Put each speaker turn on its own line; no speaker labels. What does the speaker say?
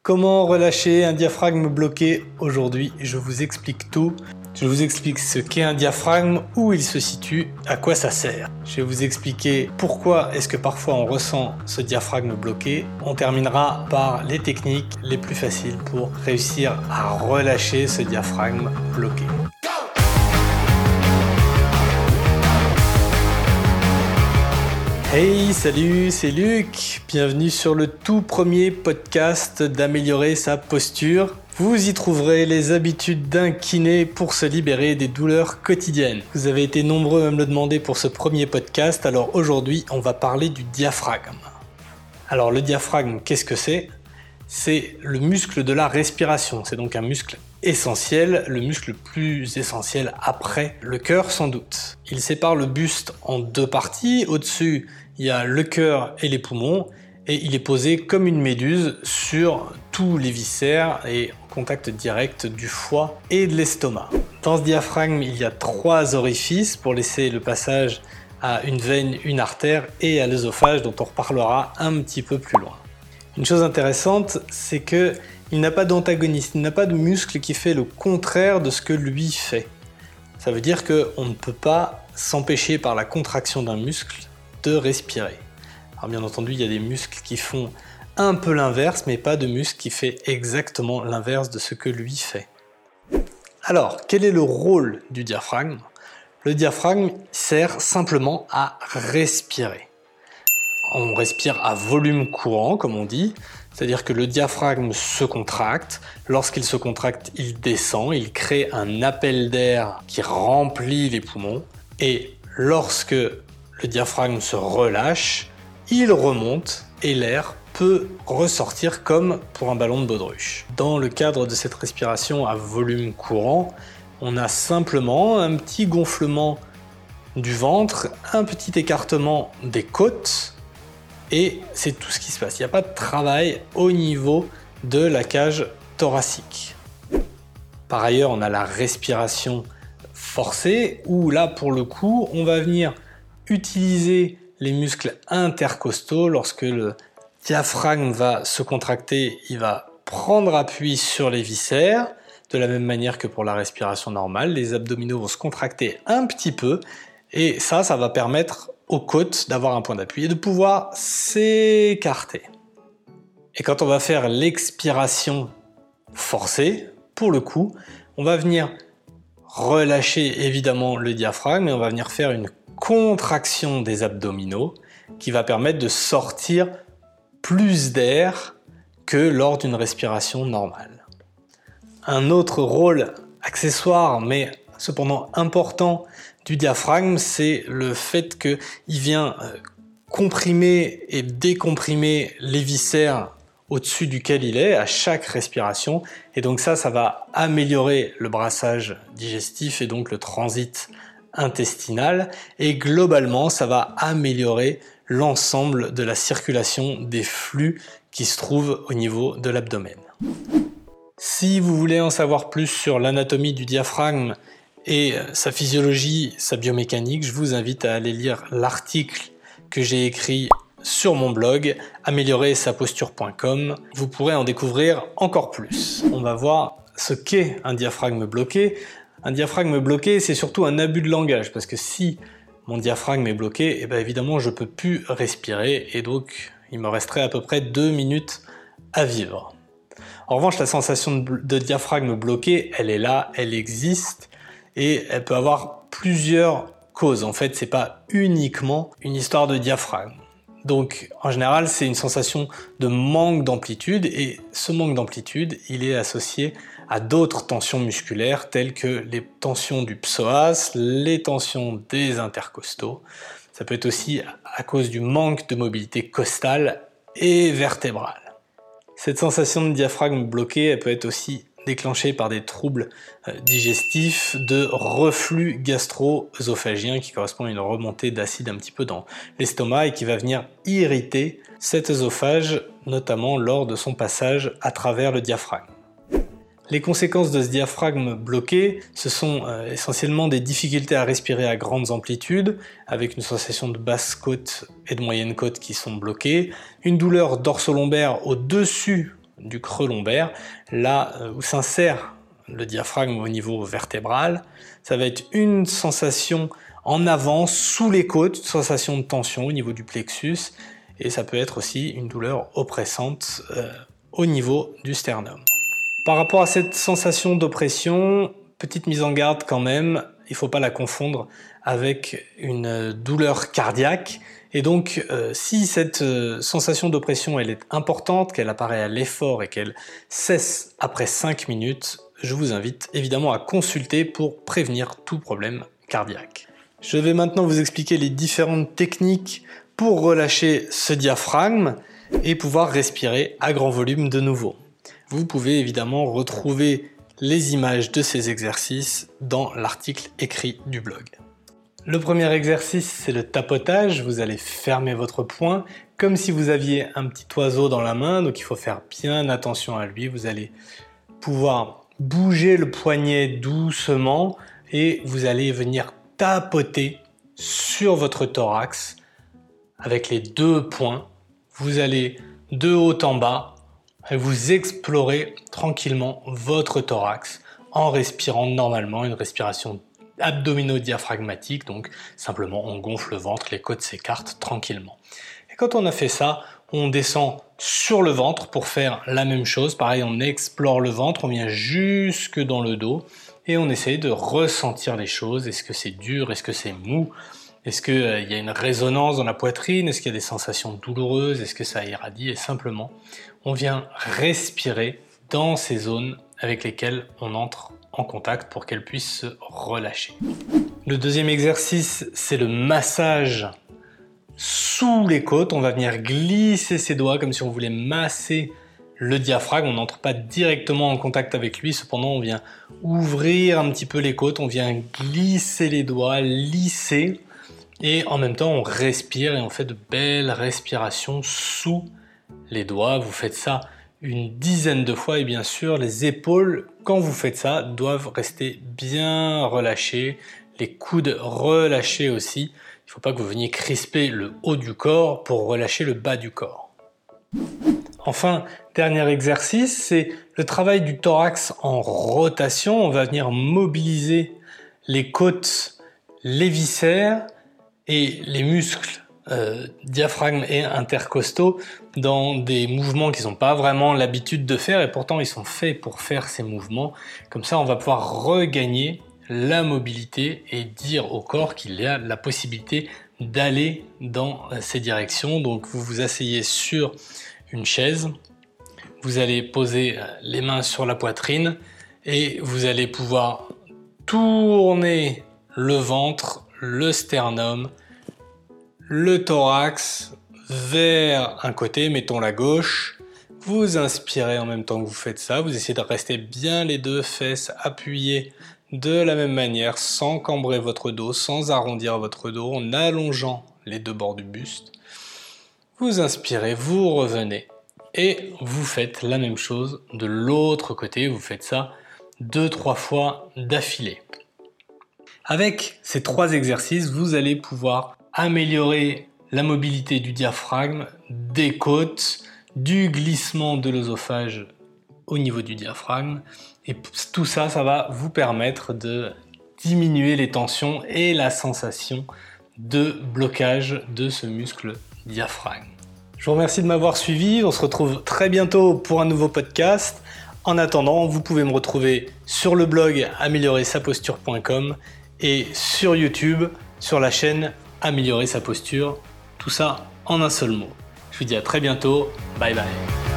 Comment relâcher un diaphragme bloqué? Aujourd'hui, je vous explique tout. Je vous explique ce qu'est un diaphragme, où il se situe, à quoi ça sert. Je vais vous expliquer pourquoi est-ce que parfois on ressent ce diaphragme bloqué. On terminera par les techniques les plus faciles pour réussir à relâcher ce diaphragme bloqué. Hey, salut, c'est Luc. Bienvenue sur le tout premier podcast d'améliorer sa posture. Vous y trouverez les habitudes d'un kiné pour se libérer des douleurs quotidiennes. Vous avez été nombreux à me le demander pour ce premier podcast, alors aujourd'hui on va parler du diaphragme. Alors le diaphragme, qu'est-ce que c'est? C'est le muscle de la respiration, c'est donc un muscle essentiel, le muscle le plus essentiel après le cœur sans doute. Il sépare le buste en deux parties, au-dessus il y a le cœur et les poumons, et il est posé comme une méduse sur tous les viscères et en contact direct du foie et de l'estomac. Dans ce diaphragme, il y a 3 orifices pour laisser le passage à une veine, une artère et à l'œsophage dont on reparlera un petit peu plus loin. Une chose intéressante, c'est qu'il n'a pas d'antagoniste, il n'a pas de muscle qui fait le contraire de ce que lui fait. Ça veut dire qu'on ne peut pas s'empêcher par la contraction d'un muscle de respirer. Alors bien entendu, il y a des muscles qui font un peu l'inverse, mais pas de muscle qui fait exactement l'inverse de ce que lui fait. Alors, quel est le rôle du diaphragme? Le diaphragme sert simplement à respirer. On respire à volume courant, comme on dit, c'est-à-dire que le diaphragme se contracte. Lorsqu'il se contracte, il descend, il crée un appel d'air qui remplit les poumons. Et lorsque le diaphragme se relâche, il remonte et l'air peut ressortir comme pour un ballon de baudruche. Dans le cadre de cette respiration à volume courant, on a simplement un petit gonflement du ventre, un petit écartement des côtes, et c'est tout ce qui se passe. Il n'y a pas de travail au niveau de la cage thoracique. Par ailleurs, on a la respiration forcée, où là, pour le coup, on va venir utiliser les muscles intercostaux. Lorsque le diaphragme va se contracter, il va prendre appui sur les viscères, de la même manière que pour la respiration normale. Les abdominaux vont se contracter un petit peu, et ça va permettre aux côtes d'avoir un point d'appui et de pouvoir s'écarter. Et quand on va faire l'expiration forcée, pour le coup, on va venir relâcher évidemment le diaphragme et on va venir faire une contraction des abdominaux qui va permettre de sortir plus d'air que lors d'une respiration normale. Un autre rôle accessoire mais cependant important du diaphragme, c'est le fait qu'il vient comprimer et décomprimer les viscères au-dessus duquel il est à chaque respiration, et donc ça va améliorer le brassage digestif et donc le transit intestinal, et globalement ça va améliorer l'ensemble de la circulation des flux qui se trouvent au niveau de l'abdomen. Si vous voulez en savoir plus sur l'anatomie du diaphragme et sa physiologie, sa biomécanique, je vous invite à aller lire l'article que j'ai écrit sur mon blog améliorer-sa-posture.com. Vous pourrez en découvrir encore plus. On va voir ce qu'est un diaphragme bloqué. Un diaphragme bloqué, c'est surtout un abus de langage, parce que si mon diaphragme est bloqué, évidemment je peux plus respirer, et donc il me resterait à peu près 2 minutes à vivre. En revanche, la sensation de diaphragme bloqué, elle est là, elle existe, et elle peut avoir plusieurs causes. En fait, c'est pas uniquement une histoire de diaphragme. Donc, en général, c'est une sensation de manque d'amplitude, et ce manque d'amplitude, il est associé à d'autres tensions musculaires telles que les tensions du psoas, les tensions des intercostaux. Ça peut être aussi à cause du manque de mobilité costale et vertébrale. Cette sensation de diaphragme bloqué, elle peut être aussi déclenchée par des troubles digestifs de reflux gastro-œsophagien qui correspond à une remontée d'acide un petit peu dans l'estomac et qui va venir irriter cet œsophage, notamment lors de son passage à travers le diaphragme. Les conséquences de ce diaphragme bloqué, ce sont essentiellement des difficultés à respirer à grandes amplitudes, avec une sensation de basse côte et de moyenne côte qui sont bloquées, une douleur dorso-lombaire au-dessus du creux lombaire, là où s'insère le diaphragme au niveau vertébral. Ça va être une sensation en avant, sous les côtes, une sensation de tension au niveau du plexus, et ça peut être aussi une douleur oppressante au niveau du sternum. Par rapport à cette sensation d'oppression, petite mise en garde quand même, il ne faut pas la confondre avec une douleur cardiaque. Et donc, si cette sensation d'oppression elle est importante, qu'elle apparaît à l'effort et qu'elle cesse après 5 minutes, je vous invite évidemment à consulter pour prévenir tout problème cardiaque. Je vais maintenant vous expliquer les différentes techniques pour relâcher ce diaphragme et pouvoir respirer à grand volume de nouveau. Vous pouvez évidemment retrouver les images de ces exercices dans l'article écrit du blog. Le premier exercice, c'est le tapotage. Vous allez fermer votre poing comme si vous aviez un petit oiseau dans la main, donc il faut faire bien attention à lui. Vous allez pouvoir bouger le poignet doucement et vous allez venir tapoter sur votre thorax avec les deux poings. Vous allez de haut en bas et vous explorez tranquillement votre thorax en respirant normalement, une respiration abdomino-diaphragmatique, donc simplement on gonfle le ventre, les côtes s'écartent tranquillement. Et quand on a fait ça, on descend sur le ventre pour faire la même chose. Pareil, on explore le ventre, on vient jusque dans le dos et on essaye de ressentir les choses. Est-ce que c'est dur? Est-ce que c'est mou? Est-ce qu'il y a une résonance dans la poitrine? Est-ce qu'il y a des sensations douloureuses? Est-ce que ça irradie? Et simplement, on vient respirer dans ces zones avec lesquelles on entre en contact pour qu'elles puissent se relâcher. Le deuxième exercice, c'est le massage sous les côtes. On va venir glisser ses doigts comme si on voulait masser le diaphragme. On n'entre pas directement en contact avec lui, cependant on vient ouvrir un petit peu les côtes, on vient glisser les doigts, lisser, et en même temps on respire et on fait de belles respirations sous les doigts. Vous faites ça une dizaine de fois et bien sûr les épaules, quand vous faites ça, doivent rester bien relâchées, les coudes relâchés aussi. Il ne faut pas que vous veniez crisper le haut du corps pour relâcher le bas du corps. Enfin, dernier exercice, c'est le travail du thorax en rotation. On va venir mobiliser les côtes, les viscères et les muscles diaphragme et intercostaux dans des mouvements qu'ils n'ont pas vraiment l'habitude de faire et pourtant ils sont faits pour faire ces mouvements. Comme ça, on va pouvoir regagner la mobilité et dire au corps qu'il y a la possibilité d'aller dans ces directions. Donc vous vous asseyez sur une chaise, vous allez poser les mains sur la poitrine et vous allez pouvoir tourner le ventre, le sternum, le thorax vers un côté, mettons la gauche. Vous inspirez en même temps que vous faites ça, vous essayez de rester bien les deux fesses appuyées de la même manière, sans cambrer votre dos, sans arrondir votre dos, en allongeant les deux bords du buste. Vous inspirez, vous revenez et vous faites la même chose de l'autre côté. Vous faites ça 2-3 fois d'affilée. Avec ces 3 exercices, vous allez pouvoir améliorer la mobilité du diaphragme, des côtes, du glissement de l'œsophage au niveau du diaphragme. Et tout ça, ça va vous permettre de diminuer les tensions et la sensation de blocage de ce muscle diaphragme. Je vous remercie de m'avoir suivi. On se retrouve très bientôt pour un nouveau podcast. En attendant, vous pouvez me retrouver sur le blog améliorerssaposture.com et sur YouTube, sur la chaîne Améliorer sa posture. Tout ça en un seul mot. Je vous dis à très bientôt. Bye bye.